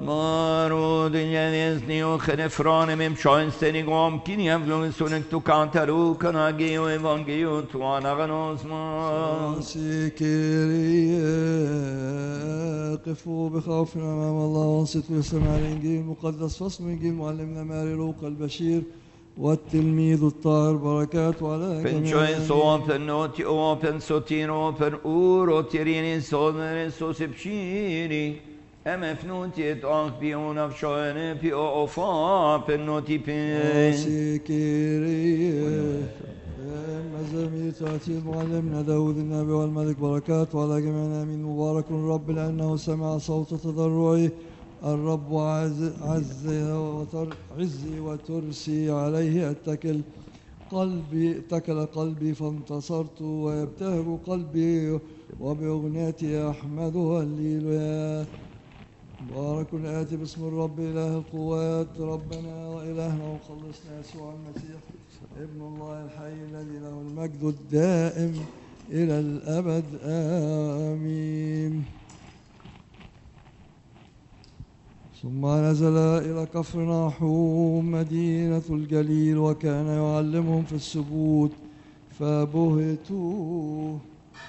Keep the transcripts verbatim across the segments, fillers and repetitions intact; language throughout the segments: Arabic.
Maro degli o Chenefrone mem Schoenstenigom, Kiniam Sunek to Cantaru, Canagio Evangio, Tuanaganosma. سيكيري قفوا بخوف أمام الله وانصتوا لسماع الإنجيل المقدس فصل إنجيل معلمنا ماري لوقا البشير والتلميذ الطاهر بركات على جميع open noti open sotin open uro tirini sonere sosepshiri emfnuti et anbion of shoene pi ofa penoti pe سيكيري مزامير تأتي معلمنا داود النبي والملك بركات وعلى جميعنا آمين. مبارك الرب لأنه سمع صوت تضرعي الرب عز عزي وتر عزي وترسي عليه اتكل قلبي اتكل قلبي فانتصرت ويبتهج قلبي وبأغنيتي أحمده هللويا. مبارك الآتي باسم الرب إله القوات ربنا وإلهنا ومخلصنا يسوع المسيح ابن الله الحي الذي له المجد الدائم إلى الأبد آمين. ثم نزل إلى كفر ناحوم مدينة الجليل وكان يعلمهم في السبوت فبهتوا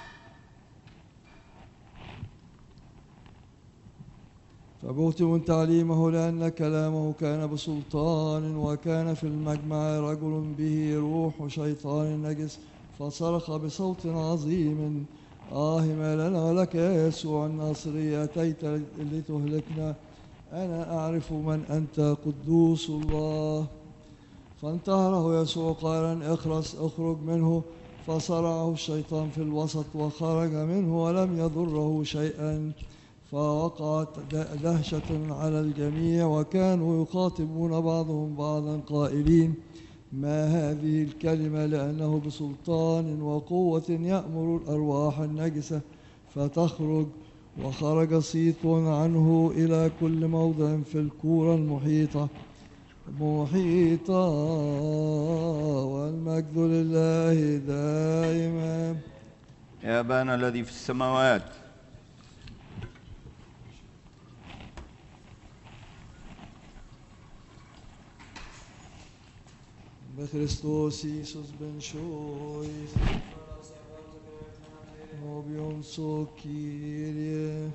فبهتوا من تعليمه لأن كلامه كان بسلطان. وكان في المجمع رجل به روح شيطان نجس فصرخ بصوت عظيم آه ما لنا ولك يا يسوع الناصري أتيت لتهلكنا أنا أعرف من أنت قدوس الله. فانتهره يسوع قائلا اخرس اخرج منه فصرعه الشيطان في الوسط وخرج منه ولم يضره شيئا فوقعت دهشة على الجميع وكانوا يخاطبون بعضهم بعضا قائلين ما هذه الكلمة لأنه بسلطان وقوة يأمر الأرواح النجسة فتخرج. وخرج صيت عنه إلى كل موضع في الكورة المحيطة محيطة والمجد لله دائما. يا أبانا الذي في السماوات بخريستوس يسوس بن شويس موبيون سوكيريه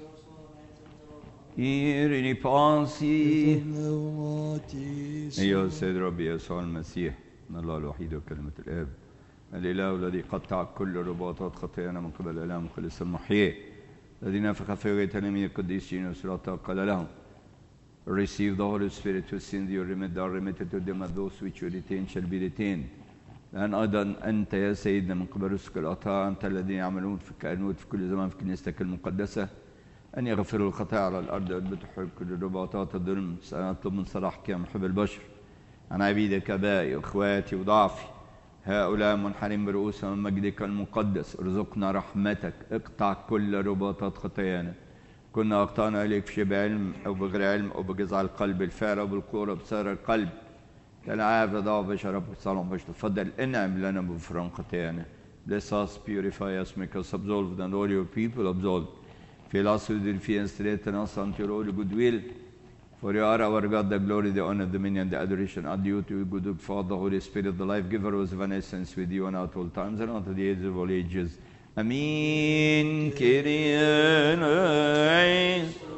إيريني بانسي نوماتي أيها السيد ربي يسوع المسيح من الله الوحيد وكلمة الآب الإله الذي قطع كل رباطات خطايانا من قبل الإله مخلص المحيي الذي نفخ في وجه تلاميذ القديسين وسلاطه قال لهم receive the Holy Spirit whose sins you remit are remitted to them and those which you retain shall be retained. لأن أيضا أنت يا سيدنا من قبل رسلك الأطهار أنت الذين يعملون في الكهنوت في كل زمان في كنيستك المقدسة أن يغفروا الخطايا على الأرض ويثبتوا كل رباطات الظلم. سأطلب من صلاحك يا محب البشر عن عبيدك أبائي وإخواتي وضعفي هؤلاء منحنين برؤوسهم من مجدك المقدس ارزقنا رحمتك اقطع كل رباطات خطايانا. كنا أخطأنا إليك في شبه علم أو بغير علم أو بجزع القلب الفعل أو بالقوة بسار القلب كالعاب ضعف بشر صالح بشر تفضل انعم لنا بغفران خطايانا. Bless us, purify us, make us absolved, and all your people absolved. Fill us with your fear and straighten us unto your holy goodwill. For you are our God, the glory, the honor, the dominion, the adoration are due to you, good Father, Holy Spirit, the life giver, who is of essence with you and at all times and unto the ages of all ages. Amen. Kyrie eleison.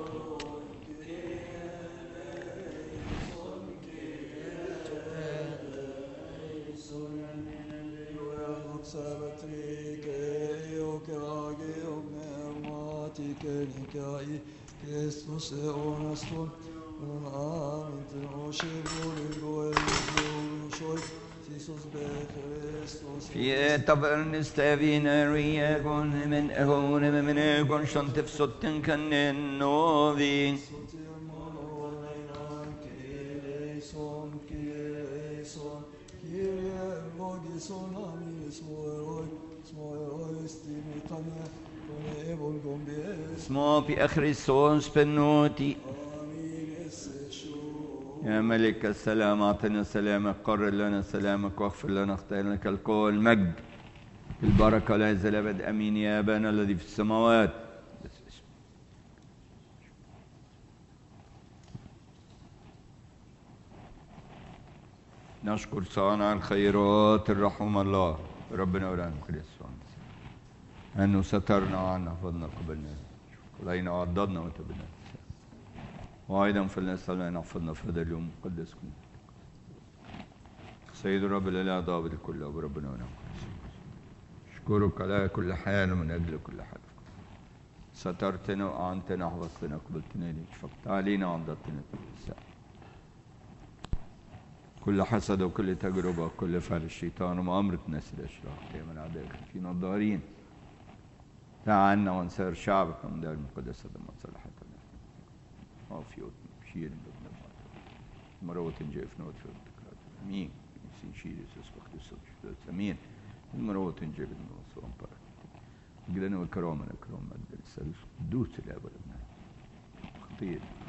Kristus är ånaston, men amen till oss i vår och Jesus Kristus. في تبرنستافينا رياكون من أهون من أهون شنتف ستن كنن نوفي. اسمه في آخر السونس بنوتي. يا ملك السلام أعطنا سلامك قرر لنا سلامك واغفر لنا خطايانا كالكل مجد البركة لا يزال أبد أمين يا أبانا الذي في السماوات. نشكر صانع الخيرات الرحوم الله ربنا ورحمه كريستوس أنه سترنا وعنا حفظنا قبلنا علينا وعضدنا وتبنا وأيضا فلنسأل أن يحفظنا في هذا اليوم المقدس كله سيد الرب الإله ضابط الكل وربنا ورحمه أشكرك على كل حال ومن أجل كل حال سترتنا وأعنتنا وحفظتنا قبلتنا ليك شفقت علينا وعضدتنا الساعة كل حسد وكل تجربة وكل فعل الشيطان ومؤامرة الناس الأشرار قيام الأعداء خايفين الضارين تعالنا وانصر شعبك من دار المقدسة دم صلاحتنا عافية بشير بابن مروة جيف نوت في التكرات أمين سيشير يسوس بخدس أمين المروة جيف نوت في أمبار قلنا وكرامنا كرام مجد السلف دوت الأبد خطير